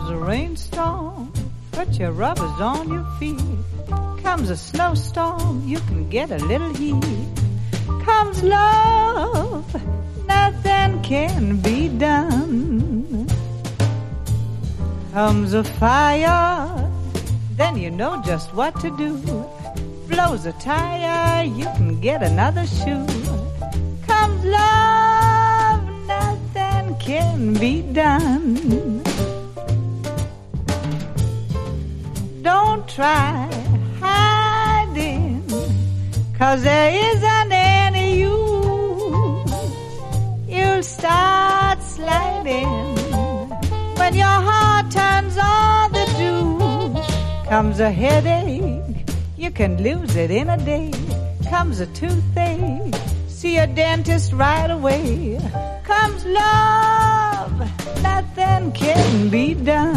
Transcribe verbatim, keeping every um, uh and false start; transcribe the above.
Comes a rainstorm, put your rubbers on your feet. Comes a snowstorm, you can get a little heat. Comes love, nothing can be done. Comes a fire, then you know just what to do. Blows a tire, you can get another shoe. Comes love, nothing can be done. Don't try hiding, 'cause there isn't any use. You'll start sliding when your heart turns on the juice. Comes a headache, you can lose it in a day. Comes a toothache, see a dentist right away. Comes love, nothing can be done.